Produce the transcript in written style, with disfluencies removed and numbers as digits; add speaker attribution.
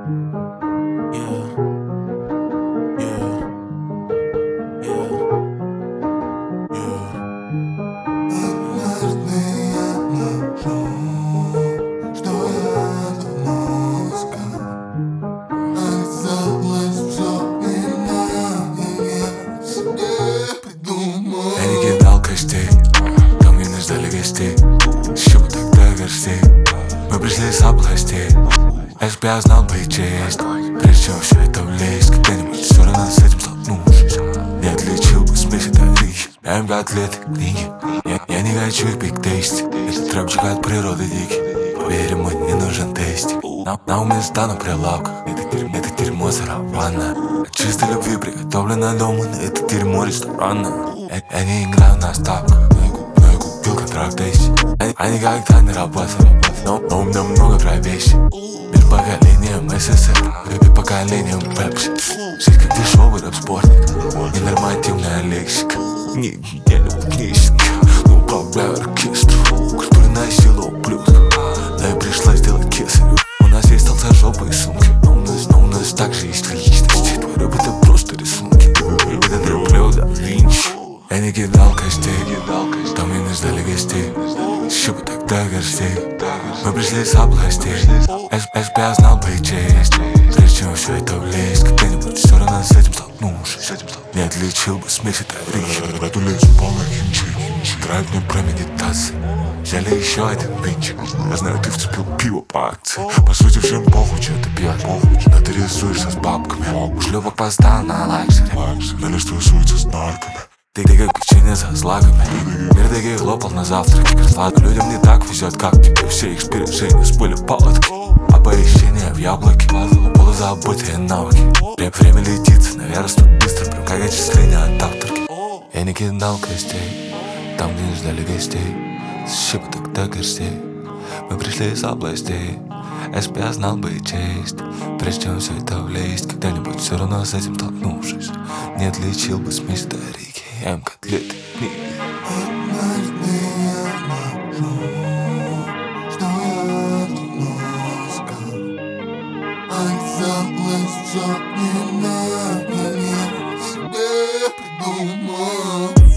Speaker 1: Там, где нас ждали гостей, еще бы тогда горстей. Мы пришли с областей, если б я знал бы и честь, прежде чем все это влезть, когда-нибудь все равно с этим столкнувшись, не отличил бы смесь от орехи. Я им 5 лет книги, я не хочу их биг-тейсти. Этот рэпчик от природы дикий, поверь, ему не нужен тестик. На уме стану прилавка, это дерьмо сарафана. От чистой любви приготовлено дома, но это дерьмо ресторана. Я не играю на ставках, но я купил контракт Дейси. Я никогда не работал, но у меня много профессий. Между поколением СССР и поколением Пепси. Жизнь как дешевый рэп-спортник, ненормативная лексика. Не люблю книжки, но управляю оркестром. Культурная сила ублюдка, но я пришла сделать кесарю. У нас есть толстожопы и сумки, но у нас также есть личности. Твой рэп это просто рисунки, это треплю да Винчи. Я не кидал костей, там и не ждали гостей, еще бы тогда горстей. Мы пришли с областей, если бы я знал бы и честь, прежде чем все это влезть, когда-нибудь все равно с этим столкнувшись, не отличил бы смесь от орехи.
Speaker 2: В эту лесу полно химчи, играет мне про медитации.
Speaker 1: Взяли еще один винчик,
Speaker 2: я знаю, ты вцепил пиво по акции. По сути, всем похуй, что ты пьешь, но ты рисуешься с бабками.
Speaker 1: Шлюпок поставил на лакшери,
Speaker 2: на лист рисуется с нарками.
Speaker 1: Ты как печенье со злаками. Мир таких лопал на завтраке. Ладно, людям не так везет, как тебе. Все их сбережения спыли палатки, оповещения в яблоке, полузабытые навыки. Время летит, наверное, растут быстро, прям как отчисления от авторки. Я не кидал костей, там, где не ждали гостей, еще бы тогда горстей. Мы пришли из областей, если бы я знал бы и честь, прежде чем все это влезть, когда-нибудь все равно с этим столкнувшись, не отличил бы смесь от орехи. Я им котлеты книги.
Speaker 2: Однажды я нахожу, что я давно искал. Оказалось, все не надо, я себе придумал.